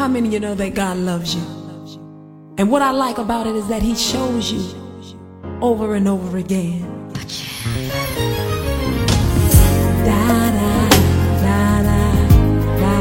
How many of you know that God loves you? And what I like about it is that He shows you over and over again. Da, da, da, da, da.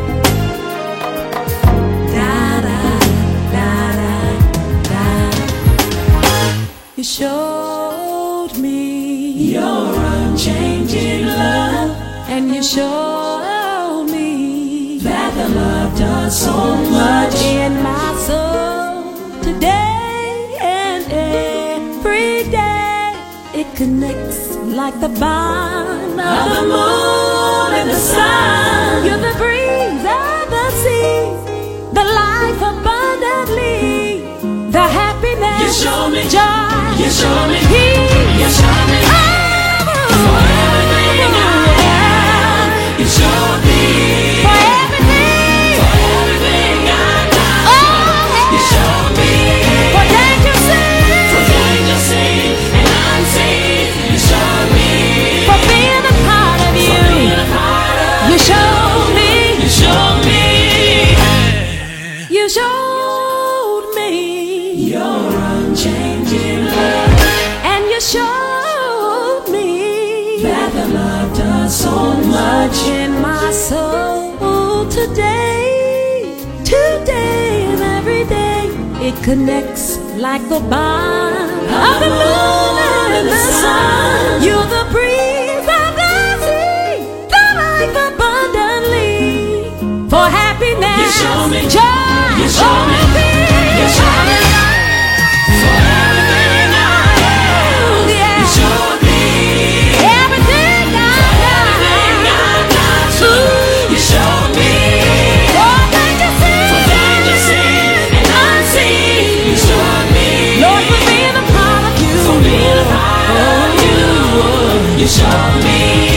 Da, da, da, da, da. You showed me your unchanging love, and you showed me that the love does so much in my soul today and every day. It connects like the bond of the moon and the sun. You're the breeze of the sea, the life abundantly, the happiness, You show me joy, You show me peace. You show me For everything I am You showed me For everything, For everything I got You showed me for danger seen, For danger seen and unseen You showed me for being a part of For you. being a part of You showed me, You showed me you showed me, Your unchanging love and you showed me That the love does so much in my soul today, today and every day. It connects like the bond of the moon and the sun. You're the breeze of the sea, the life abundantly, for happiness, You show me joy, You show me peace. You show me For everything I am Yeah. You showed me Everything I Everything I got You showed me For danger For danger seen and unseen You showed me Lord, for being a part of you. For being a part of you You showed me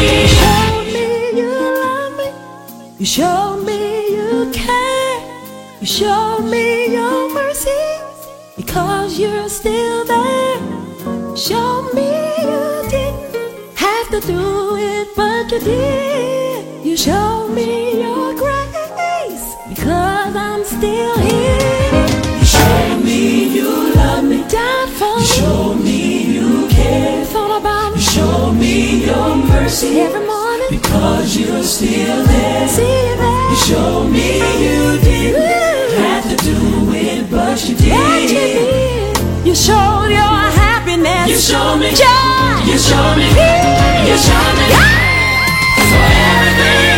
You showed me you care. You showed me your mercy, because you're still there. Showed me you didn't have to do it, but you did. You showed me your grace, because I'm still here. You showed me you love me Died for You me, showed me you care thought about You me showed me your mercy every morning. Because you're still there See you there. You showed me you didn't have to do it, but you But you did. did. You showed your happiness. You showed me joy. You showed me Peace. You showed me For everything